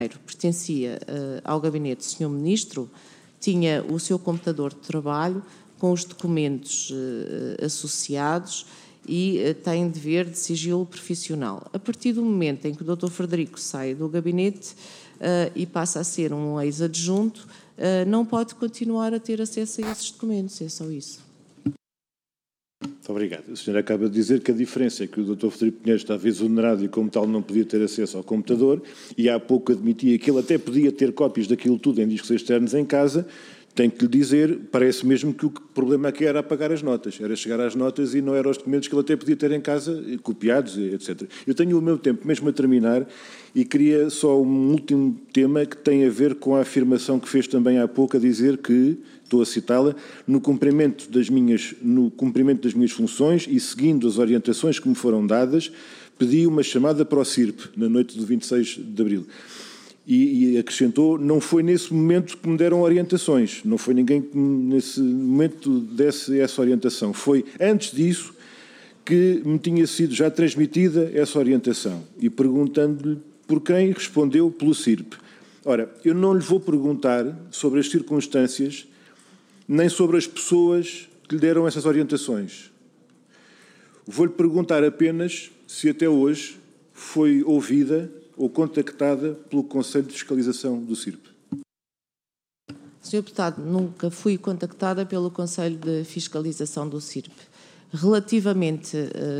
pertencia ao gabinete do Sr. Ministro, tinha o seu computador de trabalho com os documentos associados e tem dever de sigilo profissional. A partir do momento em que o Dr. Frederico sai do gabinete e passa a ser um ex-adjunto, não pode continuar a ter acesso a esses documentos, é só isso. Muito obrigado. O senhor acaba de dizer que a diferença é que o Dr. Frederico Pinheiro estava exonerado e, como tal, não podia ter acesso ao computador, e há pouco admitia que ele até podia ter cópias daquilo tudo em discos externos em casa. Tenho que lhe dizer, parece mesmo que o problema aqui era apagar as notas, era chegar às notas e não eram os documentos que ele até podia ter em casa, copiados, etc. Eu tenho o meu tempo mesmo a terminar e queria só um último tema que tem a ver com a afirmação que fez também há pouco, a dizer que, estou a citá-la, no cumprimento das minhas funções e seguindo as orientações que me foram dadas, pedi uma chamada para o CIRP, na noite do 26 de abril. E acrescentou, não foi nesse momento que me deram orientações, não foi ninguém que nesse momento desse essa orientação. Foi antes disso que me tinha sido já transmitida essa orientação. E perguntando-lhe por quem, respondeu pelo CIRP. Ora, eu não lhe vou perguntar sobre as circunstâncias, nem sobre as pessoas que lhe deram essas orientações. Vou-lhe perguntar apenas se até hoje foi ouvida ou contactada pelo Conselho de Fiscalização do CIRP. Sr. Deputado, nunca fui contactada pelo Conselho de Fiscalização do CIRP. Relativamente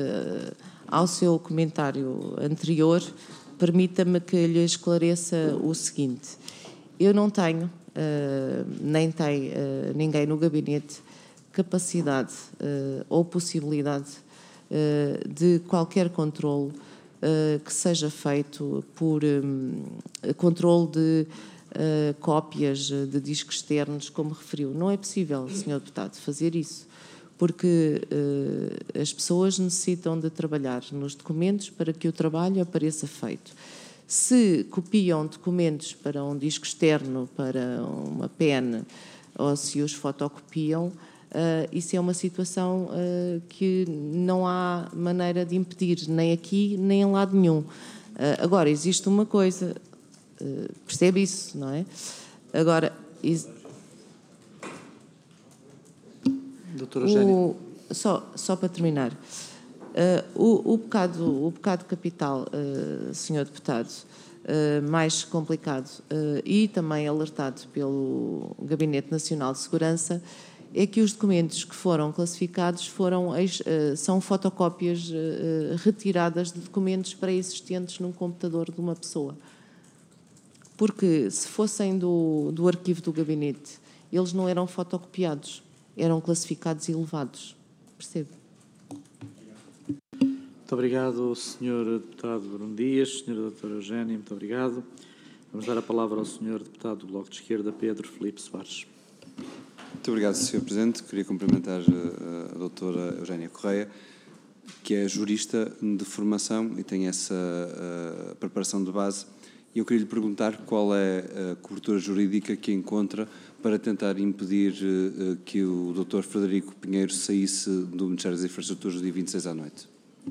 ao seu comentário anterior, permita-me que lhe esclareça o seguinte. Eu não tenho, nem tem ninguém no gabinete, capacidade ou possibilidade de qualquer controle que seja feito por controle de cópias de discos externos, como referiu. Não é possível, Sr. Deputado, fazer isso, porque as pessoas necessitam de trabalhar nos documentos para que o trabalho apareça feito. Se copiam documentos para um disco externo, para uma pen, ou se os fotocopiam, isso é uma situação que não há maneira de impedir, nem aqui, nem em lado nenhum. Agora, existe uma coisa, percebe isso, não é? Agora, Doutora Eugénia. Só para terminar, o pecado capital, Sr. Deputado, mais complicado e também alertado pelo Gabinete Nacional de Segurança, é que os documentos que foram classificados são fotocópias retiradas de documentos pré-existentes num computador de uma pessoa. Porque se fossem do arquivo do gabinete, eles não eram fotocopiados, eram classificados e levados. Percebe? Muito obrigado, Sr. Deputado Bruno Dias, Sra. Doutora Eugénia, muito obrigado. Vamos dar a palavra ao Sr. Deputado do Bloco de Esquerda, Pedro Filipe Soares. Muito obrigado, Sr. Presidente. Queria cumprimentar a doutora Eugénia Correia, que é jurista de formação e tem essa preparação de base. E eu queria lhe perguntar qual é a cobertura jurídica que encontra para tentar impedir que o Dr. Frederico Pinheiro saísse do Ministério das Infraestruturas no dia 26 à noite.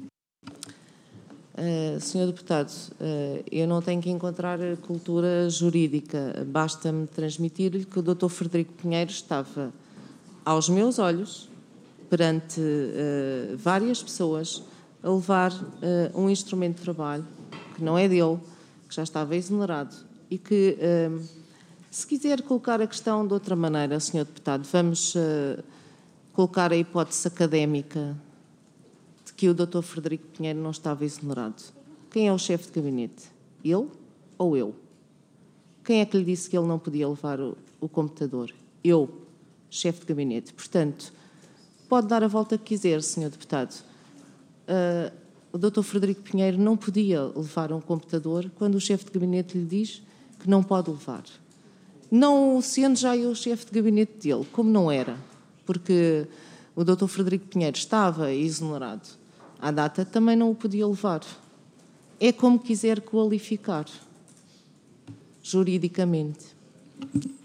Sr. Deputado, eu não tenho que encontrar cultura jurídica, basta-me transmitir-lhe que o Dr. Frederico Pinheiro estava aos meus olhos, perante várias pessoas, a levar um instrumento de trabalho que não é dele, que já estava exonerado e que, se quiser colocar a questão de outra maneira, Sr. Deputado, vamos colocar a hipótese académica de que o Dr. Frederico Pinheiro não estava exonerado. Quem é o chefe de gabinete? Ele ou eu? Quem é que lhe disse que ele não podia levar o computador? Eu, chefe de gabinete. Portanto, pode dar a volta que quiser, Sr. Deputado. O Dr. Frederico Pinheiro não podia levar um computador quando o chefe de gabinete lhe diz que não pode levar. Não sendo já eu o chefe de gabinete dele, como não era, porque o Dr. Frederico Pinheiro estava exonerado à data, também não o podia levar. É como quiser qualificar, juridicamente.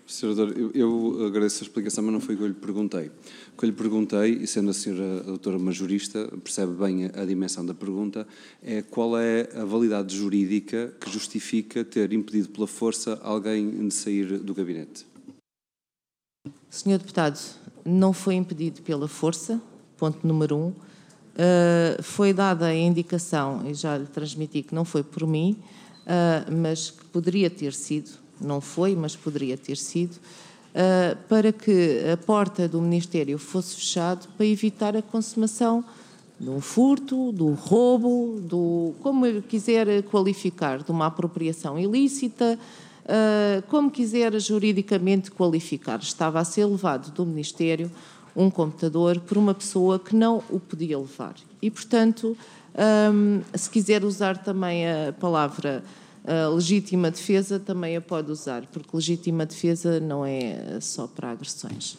Sr. Doutor, eu agradeço a explicação, mas não foi o que eu lhe perguntei. O que eu lhe perguntei, e sendo a senhora doutora uma jurista, percebe bem a dimensão da pergunta, é qual é a validade jurídica que justifica ter impedido pela força alguém de sair do gabinete? Senhor Deputado, não foi impedido pela força, ponto número 1. Foi dada a indicação, e já lhe transmiti que não foi por mim, mas que poderia ter sido, não foi, mas poderia ter sido, para que a porta do Ministério fosse fechada para evitar a consumação de um furto, do roubo, como quiser qualificar, de uma apropriação ilícita, como quiser juridicamente qualificar. Estava a ser levado do Ministério um computador por uma pessoa que não o podia levar. E, portanto, se quiser usar também a palavra legítima defesa, também a pode usar, porque legítima defesa não é só para agressões.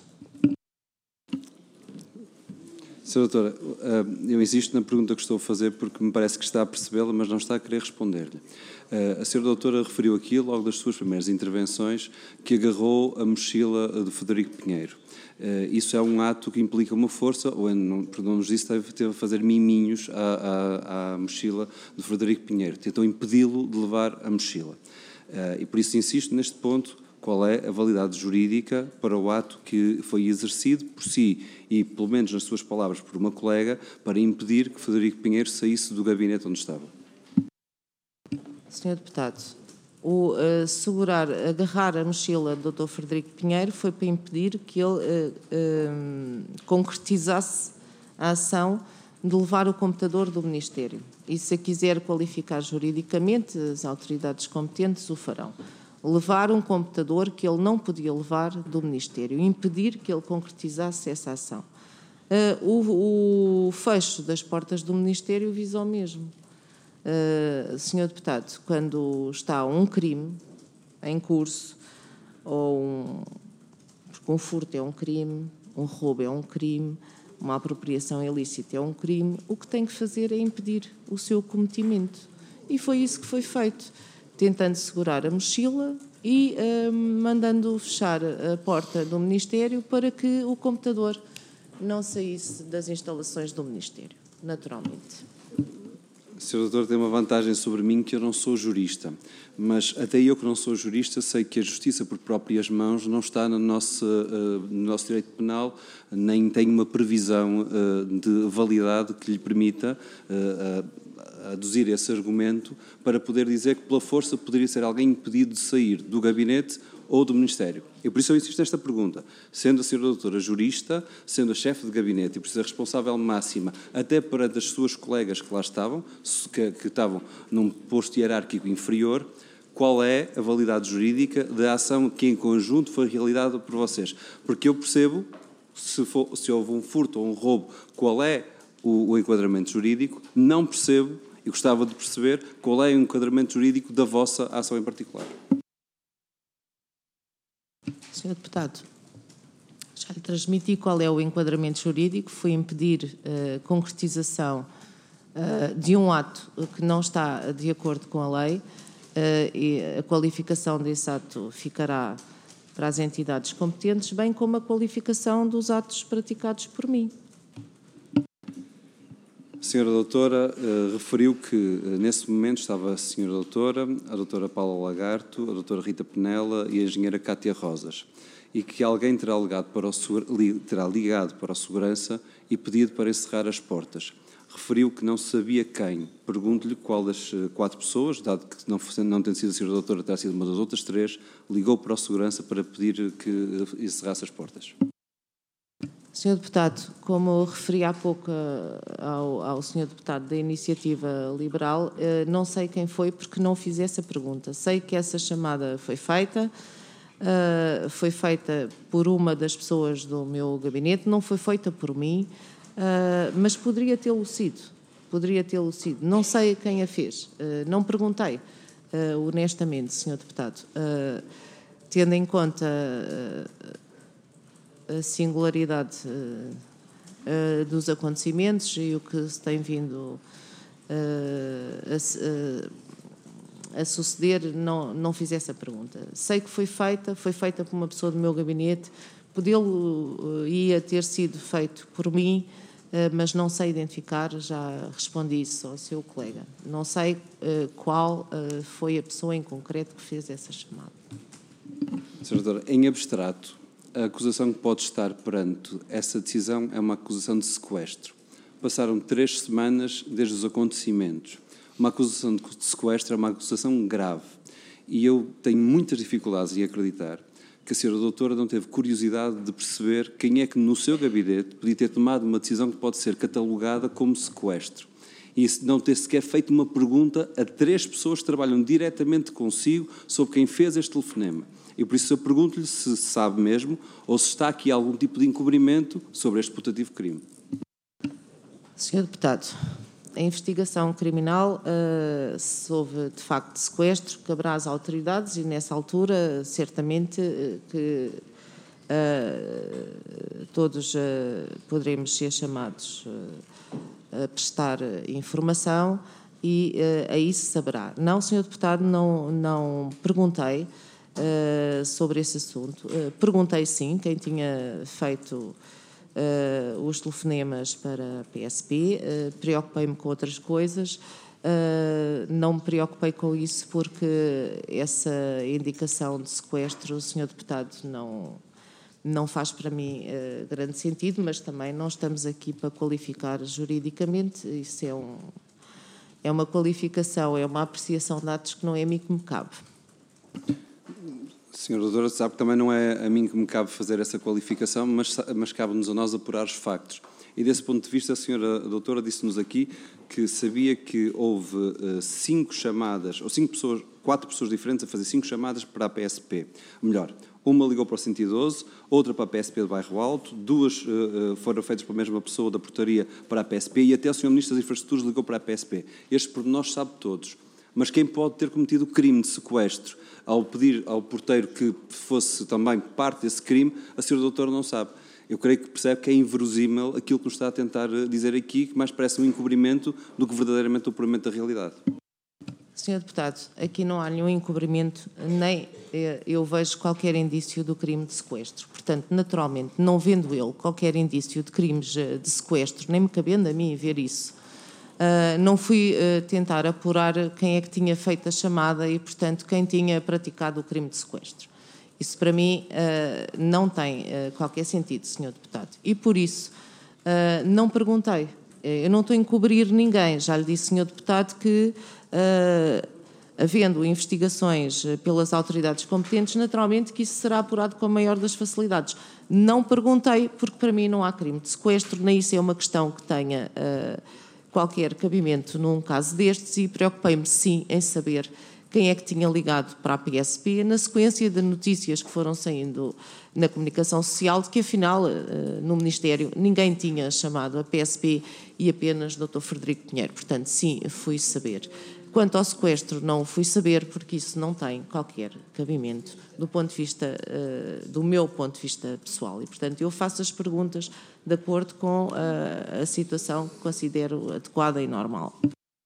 Sra. Doutora, eu insisto na pergunta que estou a fazer porque me parece que está a percebê-la, mas não está a querer responder-lhe. A Sra. Doutora referiu aqui, logo das suas primeiras intervenções, que agarrou a mochila de Frederico Pinheiro. Isso é um ato que implica uma força, ou não nos disse, teve a fazer miminhos à mochila de Frederico Pinheiro. Tentou impedi-lo de levar a mochila. E por isso insisto neste ponto, qual é a validade jurídica para o ato que foi exercido por si e, pelo menos nas suas palavras, por uma colega, para impedir que Frederico Pinheiro saísse do gabinete onde estava? Sr. Deputado, agarrar a mochila do Dr. Frederico Pinheiro foi para impedir que ele concretizasse a ação de levar o computador do Ministério. E se a quiser qualificar juridicamente, as autoridades competentes o farão. Levar um computador que ele não podia levar do Ministério, impedir que ele concretizasse essa ação. O fecho das portas do Ministério visa ao mesmo. Senhor Deputado, quando está um crime em curso, porque um furto é um crime, um roubo é um crime, uma apropriação ilícita é um crime, o que tem que fazer é impedir o seu cometimento. E foi isso que foi feito, tentando segurar a mochila e mandando fechar a porta do Ministério para que o computador não saísse das instalações do Ministério, naturalmente. O Sr. Doutor tem uma vantagem sobre mim, que eu não sou jurista, mas até eu que não sou jurista sei que a justiça por próprias mãos não está no nosso direito penal, nem tem uma previsão de validade que lhe permita aduzir esse argumento para poder dizer que pela força poderia ser alguém impedido de sair do gabinete ou do Ministério. E por isso eu insisto nesta pergunta. Sendo a Sra. Doutora jurista, sendo a chefe de gabinete e por ser responsável máxima até para das suas colegas que lá estavam, que estavam num posto hierárquico inferior, qual é a validade jurídica da ação que em conjunto foi realizada por vocês? Porque eu percebo, se houve um furto ou um roubo, qual é o enquadramento jurídico, não percebo e gostava de perceber qual é o enquadramento jurídico da vossa ação em particular. Sr. Deputado, já lhe transmiti qual é o enquadramento jurídico, foi impedir a concretização de um ato que não está de acordo com a lei e a qualificação desse ato ficará para as entidades competentes, bem como a qualificação dos atos praticados por mim. A Sra. Doutora referiu que nesse momento estava a Sra. Doutora, a Doutora Paula Lagarto, a Doutora Rita Penela e a Engenheira Cátia Rosas, e que alguém terá ligado para o segurança e pedido para encerrar as portas. Referiu que não sabia quem. Pergunto-lhe qual das 4 pessoas, dado que não tendo sido a Sra. Doutora, terá sido uma das outras 3, ligou para o segurança para pedir que encerrasse as portas. Sr. Deputado, como eu referi há pouco ao Sr. Deputado da Iniciativa Liberal, não sei quem foi porque não fiz essa pergunta. Sei que essa chamada foi feita por uma das pessoas do meu gabinete, não foi feita por mim, mas poderia tê-lo sido. Não sei quem a fez, não perguntei, honestamente, Sr. Deputado. Tendo em conta a singularidade dos acontecimentos e o que se tem vindo a suceder, não fiz essa pergunta. Sei que foi feita por uma pessoa do meu gabinete, ia ter sido feito por mim, mas não sei identificar, já respondi isso ao seu colega. Não sei qual foi a pessoa em concreto que fez essa chamada. Sra. Doutora, em abstrato, a acusação que pode estar perante essa decisão é uma acusação de sequestro. Passaram 3 semanas desde os acontecimentos. Uma acusação de sequestro é uma acusação grave. E eu tenho muitas dificuldades em acreditar que a Sra. Doutora não teve curiosidade de perceber quem é que no seu gabinete podia ter tomado uma decisão que pode ser catalogada como sequestro. E não ter sequer feito uma pergunta a 3 pessoas que trabalham diretamente consigo sobre quem fez este telefonema. E por isso eu pergunto-lhe se sabe mesmo ou se está aqui algum tipo de encobrimento sobre este putativo crime. Sr. Deputado, a investigação criminal, se houve de facto sequestro, caberá às autoridades e nessa altura certamente que todos poderemos ser chamados a prestar informação e aí se saberá. Não, Sr. Deputado, não perguntei sobre esse assunto. Perguntei sim quem tinha feito os telefonemas para a PSP, preocupei-me com outras coisas, não me preocupei com isso porque essa indicação de sequestro, Sr. Deputado, não faz para mim grande sentido, mas também não estamos aqui para qualificar juridicamente, isso é uma qualificação, é uma apreciação de atos que não é a mim que me cabe. Sra. Doutora, sabe que também não é a mim que me cabe fazer essa qualificação, mas cabe-nos a nós apurar os factos. E desse ponto de vista, a Sra. Doutora disse-nos aqui que sabia que houve 5 chamadas, ou 4 pessoas diferentes a fazer 5 chamadas para a PSP. Melhor, uma ligou para o 112, outra para a PSP do Bairro Alto, 2 foram feitas pela mesma pessoa da portaria para a PSP e até o Sr. Ministro das Infraestruturas ligou para a PSP. Estes pormenores sabe todos. Mas quem pode ter cometido o crime de sequestro ao pedir ao porteiro que fosse também parte desse crime, a Sra. Doutora não sabe. Eu creio que percebe que é inverosímil aquilo que nos está a tentar dizer aqui, que mais parece um encobrimento do que verdadeiramente o apuramento da realidade. Sr. Deputado, aqui não há nenhum encobrimento, nem eu vejo qualquer indício do crime de sequestro. Portanto, naturalmente, não vendo eu qualquer indício de crimes de sequestro, nem me cabendo a mim ver isso, não fui tentar apurar quem é que tinha feito a chamada e, portanto, quem tinha praticado o crime de sequestro. Isso, para mim, não tem qualquer sentido, Sr. Deputado. E, por isso, não perguntei. Eu não estou a encobrir ninguém. Já lhe disse, Sr. Deputado, que, havendo investigações pelas autoridades competentes, naturalmente que isso será apurado com a maior das facilidades. Não perguntei, porque, para mim, não há crime de sequestro, nem isso é uma questão que tenha qualquer cabimento num caso destes e preocupei-me sim em saber quem é que tinha ligado para a PSP na sequência de notícias que foram saindo na comunicação social de que afinal no Ministério ninguém tinha chamado a PSP e apenas Dr. Frederico Pinheiro. Portanto, sim, fui saber. Quanto ao sequestro, não fui saber porque isso não tem qualquer cabimento do meu ponto de vista pessoal. E, portanto, eu faço as perguntas de acordo com a situação que considero adequada e normal.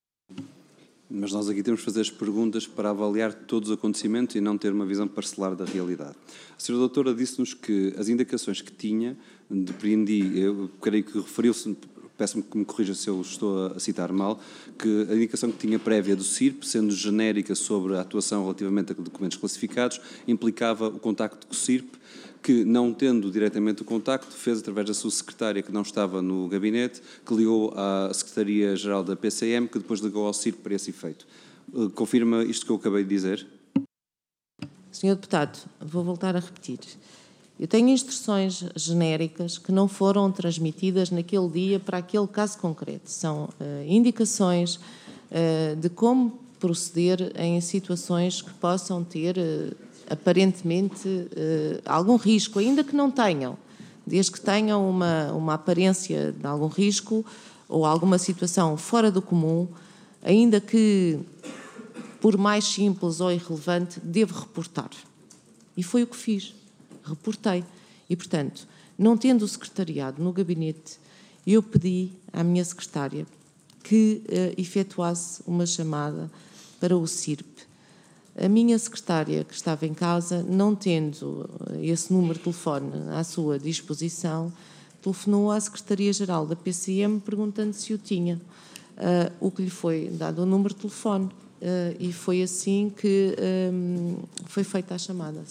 Mas nós aqui temos de fazer as perguntas para avaliar todos os acontecimentos e não ter uma visão parcelar da realidade. A Sra. Doutora disse-nos que as indicações que tinha, depreendi, eu creio que referiu-se, peço-me que me corrija se eu estou a citar mal, que a indicação que tinha prévia do CIRP, sendo genérica sobre a atuação relativamente a documentos classificados, implicava o contacto com o CIRP, que, não tendo diretamente o contacto, fez através da sua secretária, que não estava no gabinete, que ligou à Secretaria-Geral da PCM, que depois ligou ao CIRP para esse efeito. Confirma isto que eu acabei de dizer? Sr. Deputado, vou voltar a repetir. Eu tenho instruções genéricas que não foram transmitidas naquele dia para aquele caso concreto. São indicações de como proceder em situações que possam ter aparentemente algum risco, ainda que não tenham, desde que tenham uma aparência de algum risco ou alguma situação fora do comum, ainda que por mais simples ou irrelevante, devo reportar. E foi o que fiz. Reportei. E, portanto, não tendo o secretariado no gabinete, eu pedi à minha secretária que efetuasse uma chamada para o CIRP. A minha secretária, que estava em casa, não tendo esse número de telefone à sua disposição, telefonou à Secretaria-Geral da PCM perguntando se o tinha, o que lhe foi dado o número de telefone, e foi assim que foi feita a chamada.